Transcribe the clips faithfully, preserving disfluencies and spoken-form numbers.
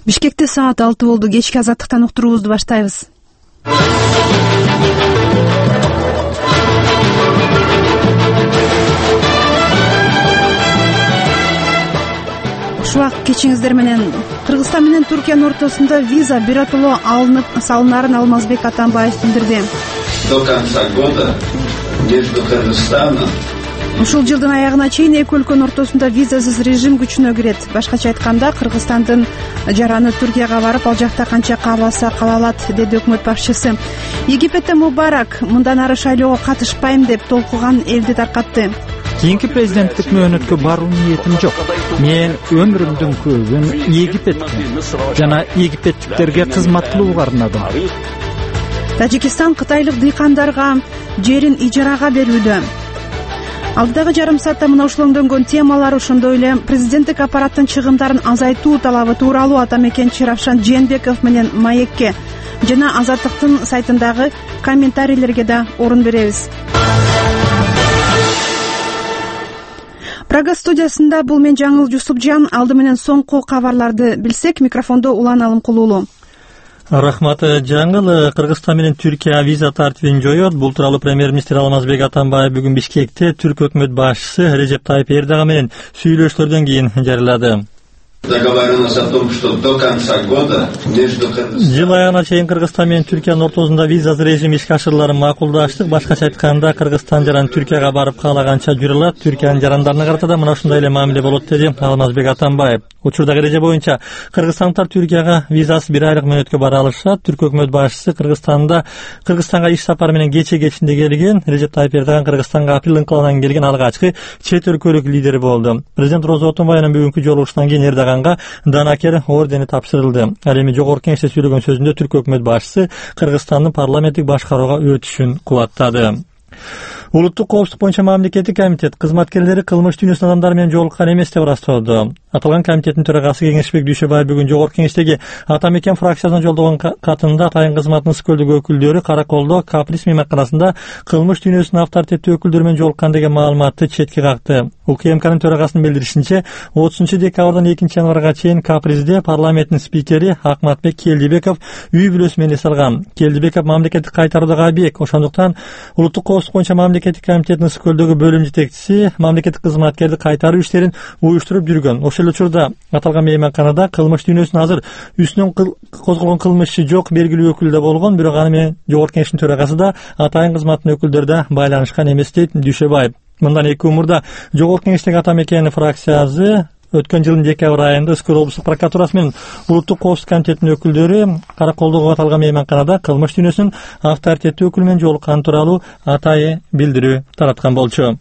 Бишкекте саат алты болду. Кечки азаттыктан уктуруубузду баштайбыз. Ушул кечиңиздер менен Кыргызстан менен Түркиянын ортосунда виза биротоло алынып салынарын Алмазбек Атамбаев билдирди. До конца года между Кыргызстаном Ушул жылдын аягына чейин эки өлкөнүн ортосунда визасыз режим күчүнө кирет. Башкача айтканда, Кыргызстандын жараны Түркияга барып, ал жакта канча кааласа кала алат, деди өкмөт башчысы. Египетте Мубарак мындан ары шайлоого катышпайм деп толкуган элди таркатты. Кийинки президенттик мөөнөткө баруу ниетим жок. Мен өмүрүмдүн көбүн Египетке жана египеттиктерге кызмат кылууга арнадым. Тажикистан кытайлык дыйкандарга жерин ижарага берүүдө. Алдагы жарым саатта мына ушул оңдөнгөн темалар, ошондой эле президенттик аппараттын чыгымдарын азайтуу талабы тууралуу атамекенчи Равшан Жээнбеков менен Маекке жана Азаттыктын сайтындагы комментарийлерге да орун беребиз. Прага студиясында бул мен Жаңыл Жусупжан. Алды менен соңку кабарларды билсек, микрофондо Улан Алымкулуулу. Рахмат Жаңыл. Кыргызстан менен Түркия виза тартибин жоёт. Бул тууралуу премьер-министр Алмазбек Атамбаев бүгүн Бишкекте Түрк өкмөт башчысы Режеп Тайып Эрдоган менен сүйлөшүүлөрдөн кийин жарыялады. Договорилась о том, что до конца года между Жыл аягына чейин Кыргызстан менен Түркиянын ортосунда визасыз режим ишке ашырыларын макулдаштык. Башкача айтканда, Кыргызстан жаран Түркияга барып каалаганча жүрө алат. Түркиянын жарандарына карата да мына ушундай эле мамиле болот, деди Алмазбек Атамбаев. Учурдагы эреже боюнча кыргызстандыктар Түркияга визасыз бир айлык мөөнөткө бара алышат. Түрк өкмөт башчысы Кыргызстанда Кыргызстанга иш сапары менен кече кечинде келген. Режеп Тайып Эрдоган Кыргызстанга апрель ыңкылынан келген алгачкы чет өлкөлүк лидери болду. Президент Роза Отунбаеванын бүгүнкү жолугушунан кийин Эрдоган Данакер ордени тапшырылды. Ал эми жогорку кеңеште сүйлөгөн сөзүндө Түрк өкмөт башчысы Кыргызстандын парламенттик башкарууга өтүшүн кубаттады. Улуттук коопсуздук боюнча мамлекеттик комитет кызматкерлери кылмыш дүйнөсүнүн адамдары менен жолуккан эмес деп ырастоодо. Аталган комитеттин төрагасы Кеңешбек Дүйшөбаев бүгүн жогорку кеңештеги Атамекен фракциясына жолдогон катында атайын кызматтын Ысык-Көлдөгү өкүлдөрү Караколдо Каприз мейманканасында кылмыш дүйнөсүнүн авторитеттүү өкүлдөрү менен жолуккан деген маалыматты четке какты. УКМКнын төрагасынын билдиришинче, отузунчу декабрдан экинчи январга чейин Капризде парламенттин спикери Акматбек Келдибеков үй бүлөсү менен эс алган. Келдибеков мамлекеттик кайтаруудагы абийек. Ошондуктан улуттук коопсуздук боюнча мамлекеттик комитеттин Ысык-Көлдөгү бөлүм жетекчиси мамлекеттик кызматкерди кайтаруу иштерин уюштуруп жүргөн. Ошол учурда аталган мейманканада кылмыш дүйнөсүнүн азыр үстүнөн козголгон кылмышы жок белгилүү өкүлү да болгон, бирок аны менен жогорку кеңештин төрагасы да атайын кызматтын өкүлдөрү да байланышкан эмес, дейт Дүйшөбаев. Мындан эки умурда жогорку кеңештеги Атамекен фракциясы өткөн жылдын декабрь айында Ысык-Көл облустук прокуратурасы менен улуттук коопсуздук комитетинин өкүлдөрү Караколдогу аталган мейманканада кылмыш дүйнөсүнүн авторитеттүү өкүлү менен жолукканы тууралуу атайын билдирүү тараткан болчу.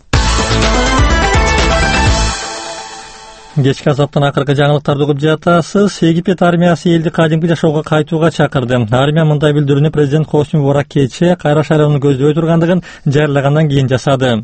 Кечки азаптан акыркы жаңылыктарды угуп жатасыз. Египет армиясы элди кадимки жашоого кайтууга чакырды. Армия мындай билдирүүнү президент Хосни Мубарак кечээ кайра шайлоону көздөй тургандыгын жарыялагандан кийин жасады.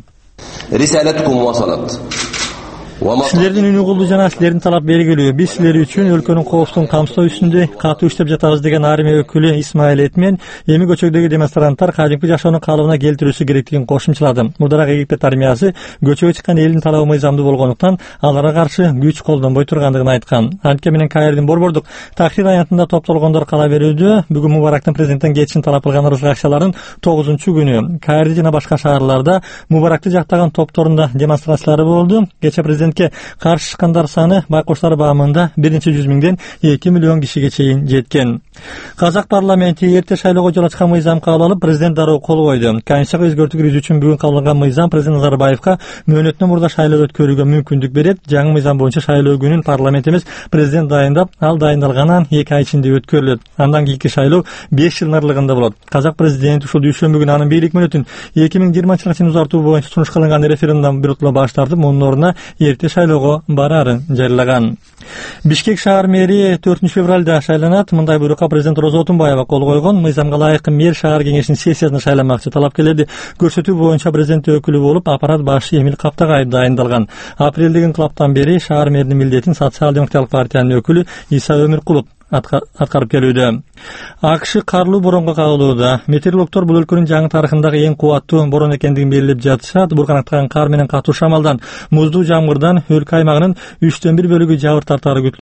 Силердин үнү кулдуу жана силердин талап белгилүү. Биз силер үчүн өлкөнүн коопсуздугун камсоо үстүндө катуу иштеп жатабыз, деген армия өкүлү Исмаил Этмен эми көчөгдөгү демонстранттар кадимки жашоону калыбына келтирүүсү керектигин кошумчалады. Мурдараак Египет армиясы көчөгө чыккан элдин талабы мыйзамдуу болгондуктан аларга каршы күч колдонбой тургандыгын айткан. Анткени менен Каирдин борбордук Тахрир аянтында топтолгондор кала берүүдө. Бүгүн Мубарактын президенттен кечин талап кылган ырызык акчаларын тогузунчу күнү Каирде жана башка шаарларда Мубаракты жактаган топторунда демонстрациялары болду. Кечээ президент каршы чыккандар саны байкоштар баамында бир нече жүз миңден эки миллион кишиге чейин жеткен. Казак парламенти эрте шайлоого жол ачкан мыйзам кабыл алып, президент дароо кол койду. Конституцияга өзгөртүү киргизүү үчүн бүгүн кабыл алынган мыйзам президент Назарбаевка мөөнөтүнөн мурда шайлоо өткөрүүгө мүмкүндүк берет. Жаңы мыйзам боюнча шайлоо күнүн парламент эмес, президент дайындап, ал дайындалгандан эки ай ичинде өткөрүлөт. Андан кийинки шайлоо беш жылдын аралыгында болот. Казак президенти ушул дүйшөмбү күнү анын бийлик мөөнөтүн эки миң жыйырманчы жылга чейин узартуу боюнча сунуш кылынган референдумдан биротоло баш тартып, мунун ордуна эрте шайлоого барарын жарыялаган. Бишкек шаар мэри төртүнчү февралда шайланат. Мындай буйрукка президент Роза Отунбаева кол койгон. Мыйзамга ылайык мэр шаар кеңешинин сессиясына шайланмакчы. Талапкерлерди көрсөтүү боюнча президент өкүлү болуп аппарат башчы Эмил Каптагай дайындалган. Апрелдеги инкылаптан бери шаар мэринин милдетин социал-демократиялык партиянын өкүлү Иса Өмүркулов аткарып келүүдө. АКШ карлуу боронго кагылууда. Метеорологдор бул өлкөнүн жаңы тарыхындагы эң кубаттуу борон экендигин белгилеп жатышат. Бурканактаган кар менен катуу шамалдан, муздуу жамгырдан өлкө аймагынын үчтөн бир бөлүгү жабыр тартары күтүлөт.